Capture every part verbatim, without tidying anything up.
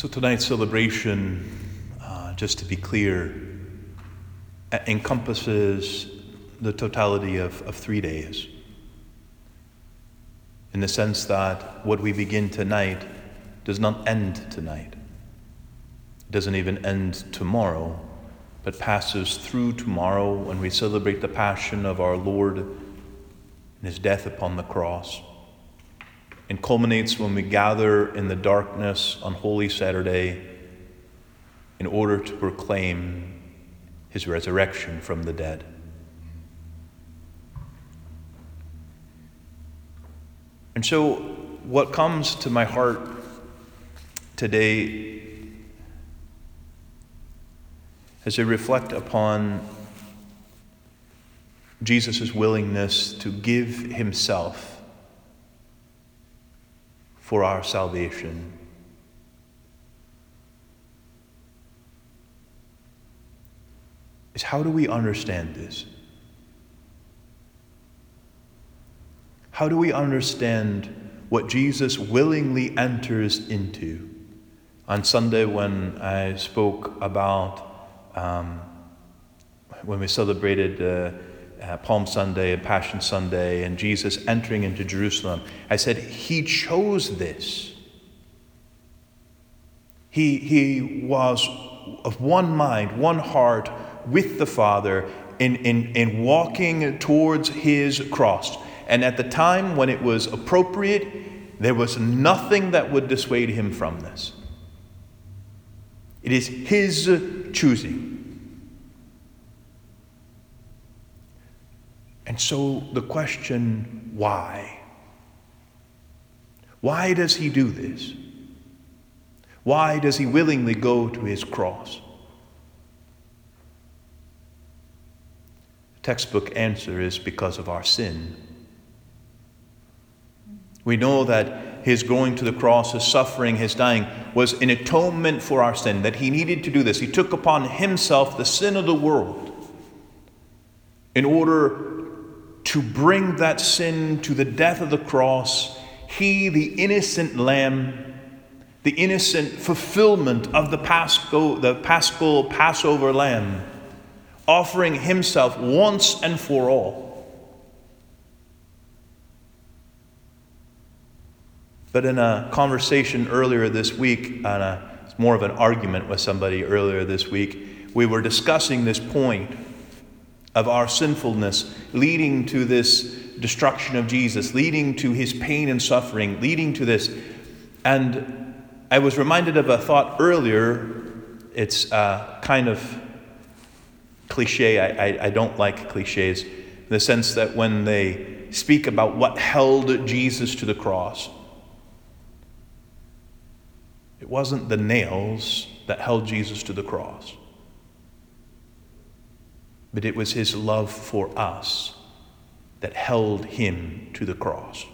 So tonight's celebration, uh, just to be clear, encompasses the totality of, of three days. In the sense that what we begin tonight does not end tonight. It doesn't even end tomorrow, but passes through tomorrow when we celebrate the passion of our Lord and his death upon the cross, and culminates when we gather in the darkness on Holy Saturday in order to proclaim his resurrection from the dead. And so what comes to my heart today as I reflect upon Jesus' willingness to give himself for our salvation, is how do we understand this? How do we understand what Jesus willingly enters into? On Sunday, when I spoke about, um, when we celebrated uh, uh, Palm Sunday and Passion Sunday and Jesus entering into Jerusalem, I said he chose this. He, he was of one mind, one heart with the Father in, in, in walking towards his cross. And at the time when it was appropriate, there was nothing that would dissuade him from this. It is his choosing. And so the question, why? Why does he do this? Why does he willingly go to his cross? The textbook answer is because of our sin. We know that his going to the cross, his suffering, his dying was an atonement for our sin, that he needed to do this. He took upon himself the sin of the world in order to bring that sin to the death of the cross. He, the innocent lamb, the innocent fulfillment of the Paschal, the Paschal Passover lamb, offering himself once and for all. But in a conversation earlier this week, and a, it's more of an argument with somebody earlier this week, we were discussing this point of our sinfulness leading to this destruction of Jesus, leading to his pain and suffering, leading to this. And I was reminded of a thought earlier. It's uh, kind of cliche. I, I, I don't like cliches in the sense that when they speak about what held Jesus to the cross, it wasn't the nails that held Jesus to the cross, but it was his love for us that held him to the cross.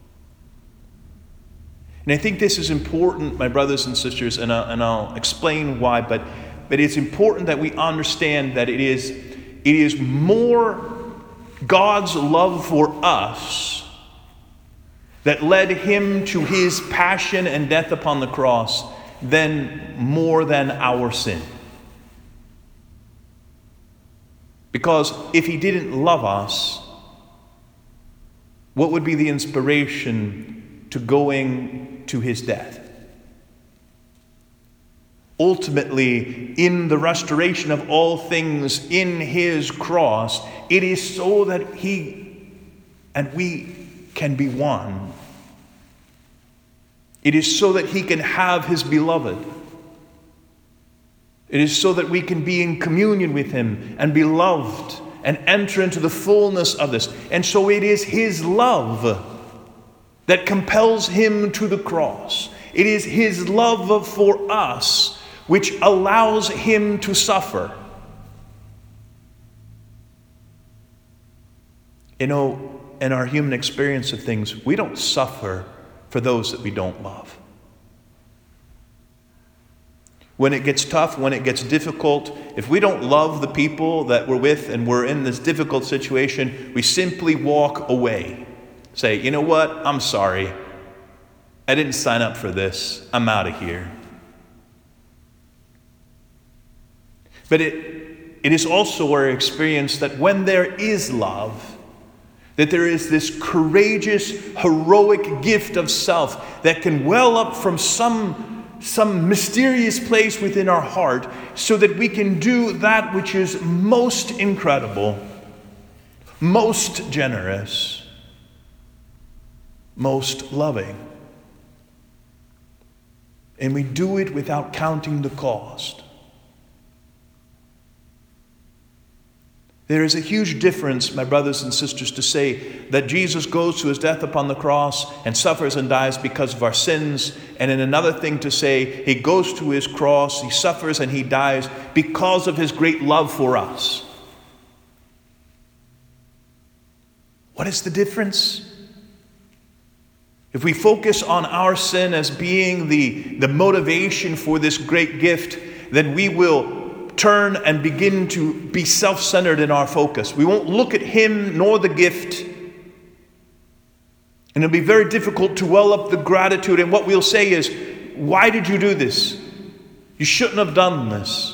And I think this is important, my brothers and sisters, and I'll, and I'll explain why, but, but it's important that we understand that it is, it is more God's love for us that led him to his passion and death upon the cross than more than our sin. Because if he didn't love us, what would be the inspiration to going to his death? Ultimately, in the restoration of all things in his cross, it is so that he and we can be one. It is so that he can have his beloved. It is so that we can be in communion with him and be loved and enter into the fullness of this. And so it is his love that compels him to the cross. It is his love for us which allows him to suffer. You know, in our human experience of things, we don't suffer for those that we don't love. When it gets tough, when it gets difficult, if we don't love the people that we're with and we're in this difficult situation, we simply walk away. Say, you know what? I'm sorry. I didn't sign up for this. I'm out of here. But it, it is also our experience that when there is love, that there is this courageous, heroic gift of self that can well up from some, some mysterious place within our heart so that we can do that which is most incredible, most generous, most loving. And we do it without counting the cost. There is a huge difference, my brothers and sisters, to say that Jesus goes to his death upon the cross and suffers and dies because of our sins, and in another thing to say he goes to his cross, he suffers and he dies because of his great love for us. What is the difference? If we focus on our sin as being the, the motivation for this great gift, then we will turn and begin to be self-centered in our focus. We won't look at him nor the gift. And it'll be very difficult to well up the gratitude. And what we'll say is, why did you do this? You shouldn't have done this.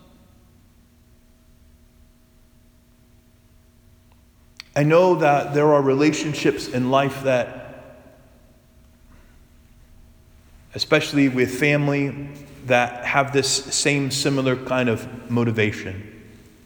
I know that there are relationships in life that, especially with family, that have this same similar kind of motivation.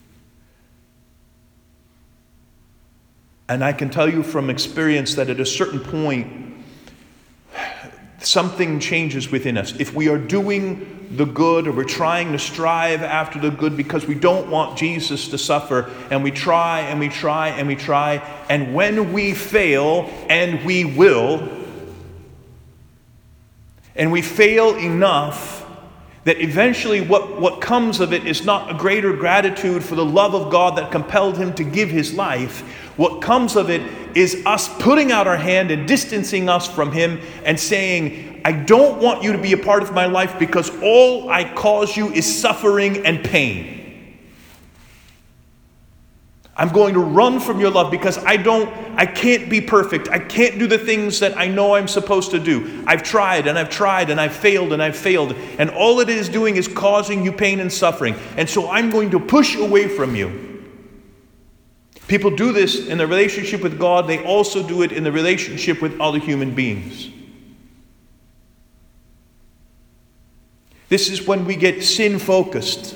And I can tell you from experience that at a certain point, something changes within us. If we are doing the good, or we're trying to strive after the good because we don't want Jesus to suffer, and we try and we try and we try, and when we fail, and we will, and we fail enough that eventually what, what comes of it is not a greater gratitude for the love of God that compelled him to give his life. What comes of it is us putting out our hand and distancing us from him and saying, I don't want you to be a part of my life because all I cause you is suffering and pain. I'm going to run from your love because I don't, I can't be perfect. I can't do the things that I know I'm supposed to do. I've tried and I've tried and I've failed and I've failed. And all it is doing is causing you pain and suffering. And so I'm going to push away from you. People do this in their relationship with God. They also do it in the relationship with other human beings. This is when we get sin-focused.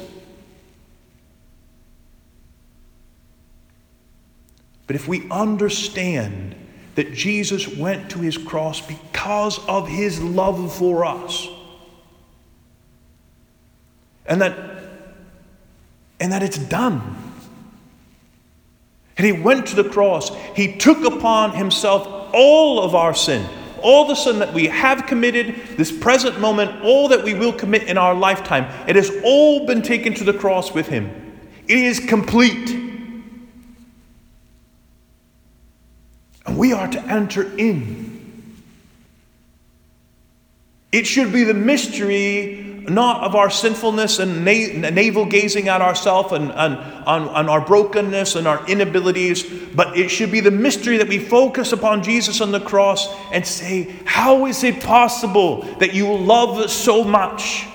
But if we understand that Jesus went to his cross because of his love for us, and that, and that it's done, and he went to the cross, he took upon himself all of our sin, all the sin that we have committed, this present moment, all that we will commit in our lifetime, it has all been taken to the cross with him. It is complete. And we are to enter in. It should be the mystery, not of our sinfulness and na- navel-gazing at ourselves and, and on, on our brokenness and our inabilities, but it should be the mystery that we focus upon Jesus on the cross and say, how is it possible that you love so much?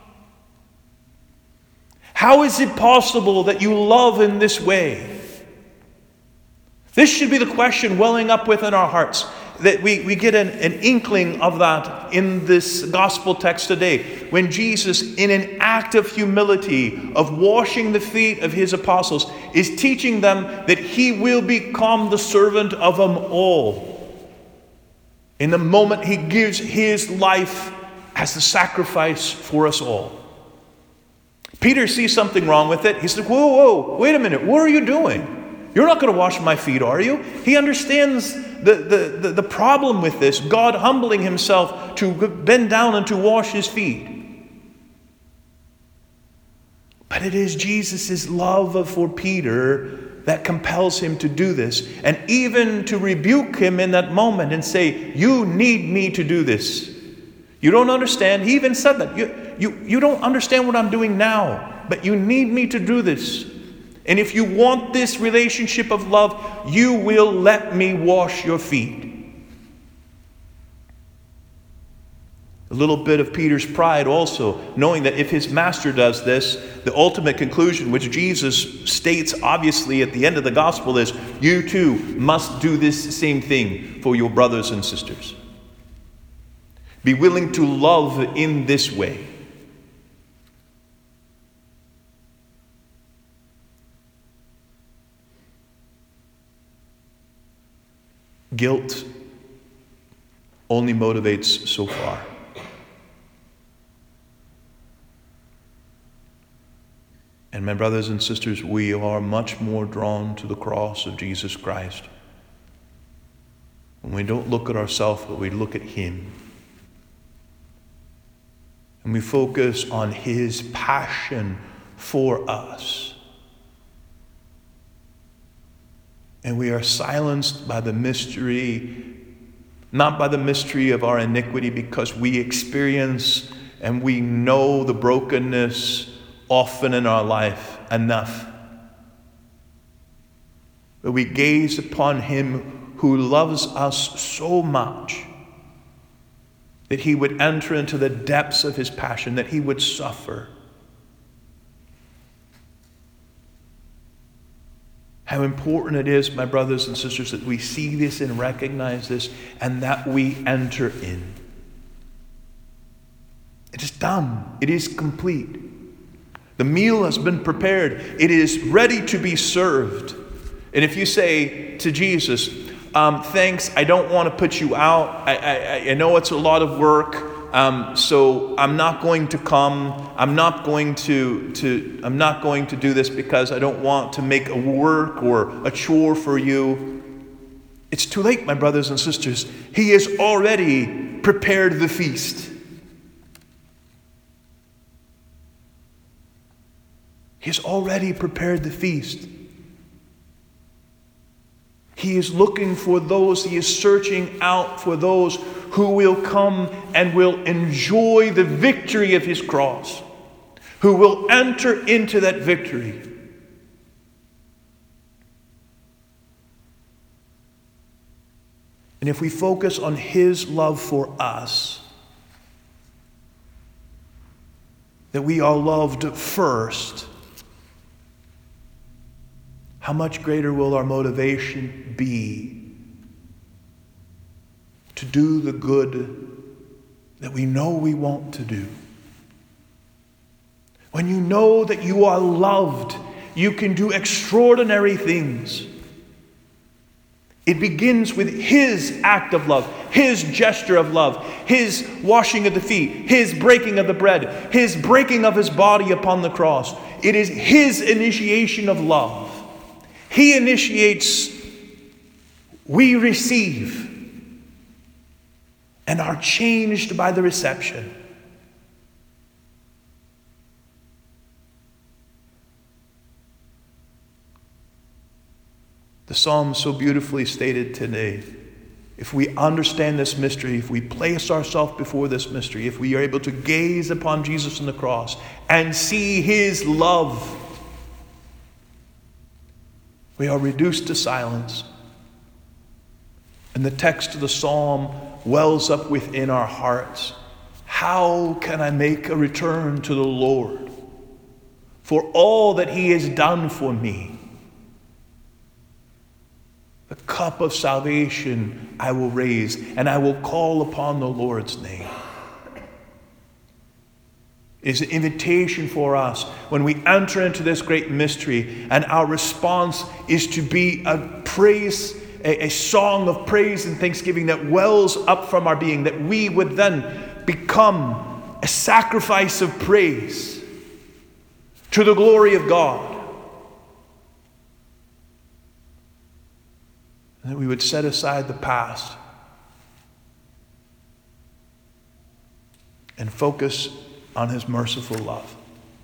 How is it possible that you love in this way? This should be the question welling up within our hearts, that we, we get an, an inkling of that in this gospel text today, when Jesus, in an act of humility, of washing the feet of his apostles, is teaching them that he will become the servant of them all. In the moment he gives his life as the sacrifice for us all. Peter sees something wrong with it. He says, whoa, whoa, wait a minute, what are you doing? You're not going to wash my feet, are you? He understands the, the, the, the problem with this, God humbling himself to bend down and to wash his feet. But it is Jesus' love for Peter that compels him to do this, and even to rebuke him in that moment and say, you need me to do this. You don't understand. He even said that. You, you, you don't understand what I'm doing now, but you need me to do this. And if you want this relationship of love, you will let me wash your feet. A little bit of Peter's pride also, knowing that if his master does this, the ultimate conclusion, which Jesus states obviously at the end of the gospel, is you too must do this same thing for your brothers and sisters. Be willing to love in this way. Guilt only motivates so far. And my brothers and sisters, we are much more drawn to the cross of Jesus Christ when we don't look at ourselves, but we look at him. And we focus on his passion for us. And we are silenced by the mystery, not by the mystery of our iniquity, because we experience and we know the brokenness often in our life enough. But we gaze upon him who loves us so much that he would enter into the depths of his passion, that he would suffer. How important it is, my brothers and sisters, that we see this and recognize this and that we enter in. It is done. It is complete. The meal has been prepared. It is ready to be served. And if you say to Jesus, um, thanks, I don't want to put you out. I, I, I know it's a lot of work, um, so I'm not going to come. I'm not going to, to, I'm not going to do this because I don't want to make a work or a chore for you. It's too late, my brothers and sisters. He has already prepared the feast. He has already prepared the feast. He is looking for those, he is searching out for those who will come and will enjoy the victory of his cross, who will enter into that victory. And if we focus on his love for us, that we are loved first, how much greater will our motivation be to do the good that we know we want to do? When you know that you are loved, you can do extraordinary things. It begins with his act of love, his gesture of love, his washing of the feet, his breaking of the bread, his breaking of his body upon the cross. It is his initiation of love. He initiates, we receive, and are changed by the reception. The psalm so beautifully stated today, if we understand this mystery, if we place ourselves before this mystery, if we are able to gaze upon Jesus on the cross and see his love, we are reduced to silence. And the text of the psalm wells up within our hearts. How can I make a return to the Lord for all that he has done for me? The cup of salvation I will raise, and I will call upon the Lord's name. It is an invitation for us when we enter into this great mystery, and our response is to be a praise, a, a song of praise and thanksgiving that wells up from our being, that we would then become a sacrifice of praise to the glory of God. And that we would set aside the past and focus on his merciful love.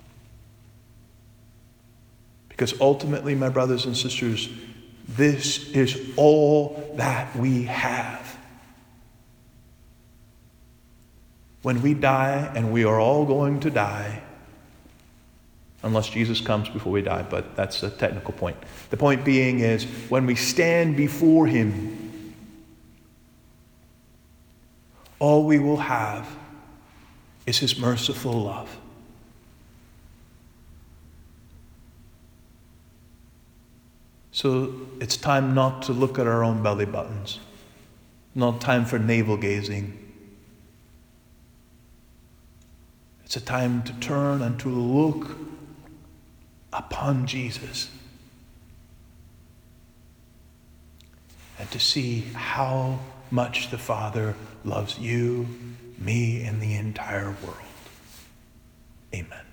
Because ultimately, my brothers and sisters, this is all that we have. When we die, and we are all going to die, unless Jesus comes before we die, but that's a technical point. The point being is, when we stand before him, all we will have is his merciful love. So it's time not to look at our own belly buttons. Not time for navel gazing. It's a time to turn and to look upon Jesus and to see how much the Father loves you, me, and the entire world. Amen.